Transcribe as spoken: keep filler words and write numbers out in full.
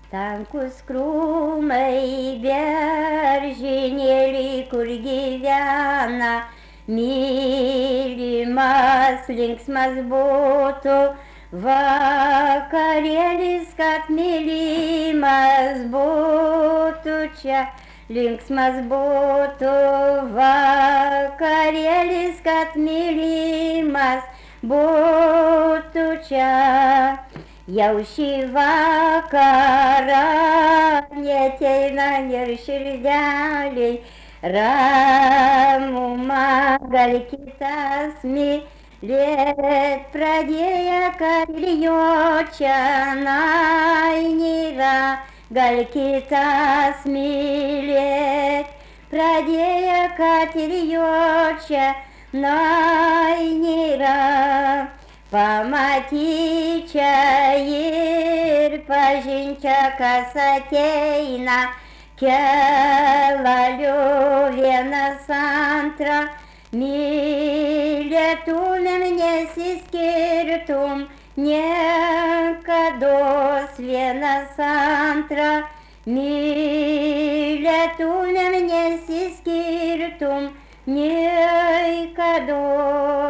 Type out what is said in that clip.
Tankus krūmai beržinėliai, kur gyvena, mylimas, linksmas būtų vakarėlis, kad mylimas būtų čia. Linksmas būtų vakarėlis, kad mylimas būtų čia. Jau šį vakarą neateina ir širdeliai, ramumą gal kitas mylėt pradėję, kad ir jo čionai nėra. Gal kitas mylėt pradėję, kad ir jo čionai nėra. Pamatyt čia ir pažint čia, kas ateina, kelaliu vienas antrą, mylėtumėm, nesiskirtum, niekados vienas antrą, mylėtumėm, nesiskirtum, niekados.